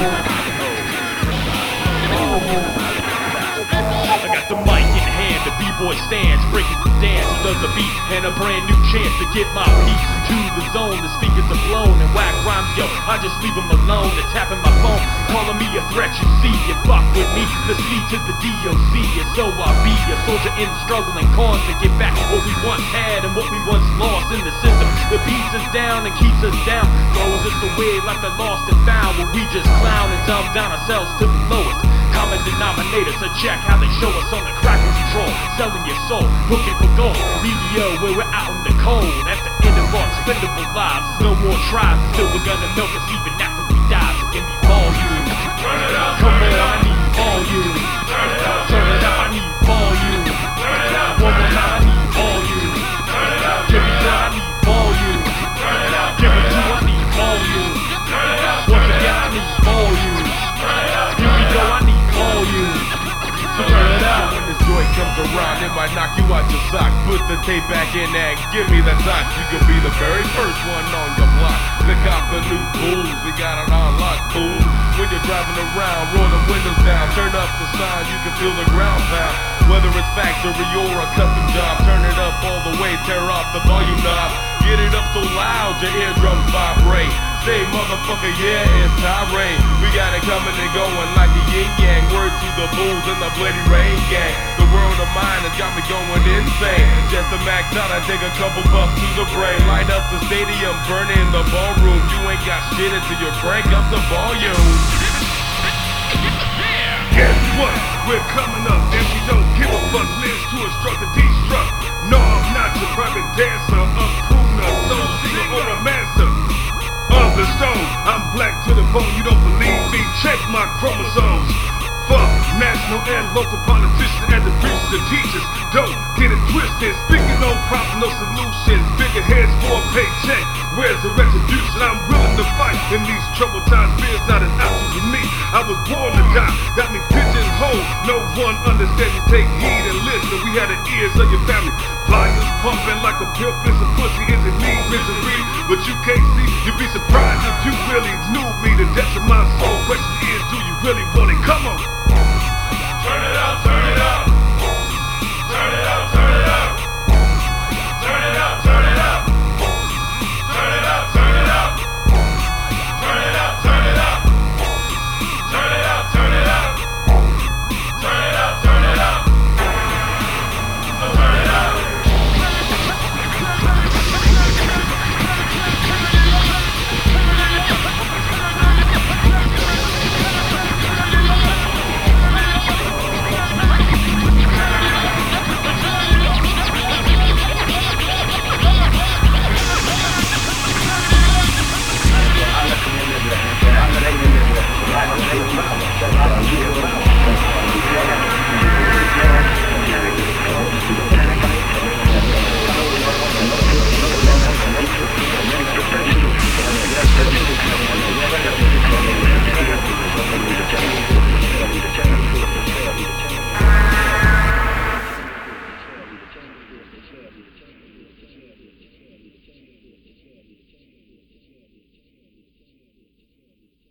I got the mic in hand, the b-boy stands, breaking the dance, who does the beat, and a brand new chance to get my piece into the zone. The speakers are blown and whack rhymes, yo, I just leave them alone. They're tapping my phone, calling me a threat, you see, you fuck with me, the C to the DOC, and so I be a soldier in struggling cause to get back what we once had and what we once lost in the system. The beats us down and keeps us down, throws us away like the lost and found, where we just clown and dumb down ourselves to the lowest common denominators. To check how they show us on the crack control, selling your soul, looking for gold. Media where we're out in the cold, at the end of our expendable lives. No more tribes, still we're gonna milk us even after we die. So give me volume. Turn it up. Come on, I need volume. Turn it up. Turn it up. I need volume. Turn it up. One more time, I need volume. Turn it up. Give me one, I need volume. Turn it up. Give me two, I need volume. Turn it up. Once again, I need volume. Turn it up. Here we go, I need volume. So turn it up. When this joint comes around, it might knock you out your sock. Put the tape back in and give me the touch. You could be the very first one on your block. Pick out the new fools, we got it on lock, fool. When you're driving around, roll the windows down, turn up the sound, you can feel the ground pound. Whether it's factory or a custom job, turn it up all the way, tear off the volume knob. Get it up so loud, your eardrums vibrate. Say motherfucker, yeah, it's tirade. We got it coming and going like a yin yang. Word to the bulls and the bloody rain gang. The world of mine has got me going insane. Just to max out, I take a couple puffs to the brain. Light up the stadium, burn in the ballroom. You ain't got shit until you crank up the volume. Guess what? We're coming up and we don't give a fuck. Lives to instruct the destruct. No, I'm not your private dancer, a crooner, soul singer or a master of the stone. I'm black to the bone, you don't believe me? Check my chromosomes. Fuck national and local politicians and the preachers and teachers. Don't get it twisted. Speaking no problem, no solutions. Bigger heads for a paycheck. Where's the retribution? I'm willing to fight in these troubled times. Fear's not an option for me. I was born to die. Got me pigeonholed. No one understands me. Take heed and listen. We had the ears of your family. Volumes pumping like a pill, piss of pussy. Is it me, misery? But you can't see. You'd be surprised if you really knew me. The depths of my soul. Question is, do you really want it? Come on. Turn it up, turn it up. Turn it up, turn it up. Turn it up, turn it up. Turn it up, turn it up. Turn it up, turn it up. Turn